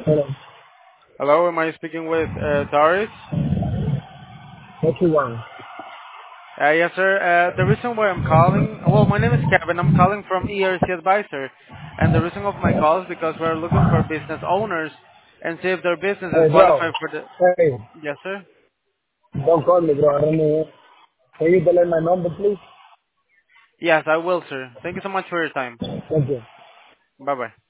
Hello. Hello, am I speaking with Doris? What you want? Yes, sir. The reason why I'm calling, well, my name is Kevin. I'm calling from ERC Advisor, and the reason of my call is because we're looking for business owners and see if their business is Hey, bro. qualified for the. Hey, Yes, sir. don't call me, bro. I don't know. Can you delete my number, please? Yes, I will, sir. Thank you so much for your time. Thank you. Bye bye.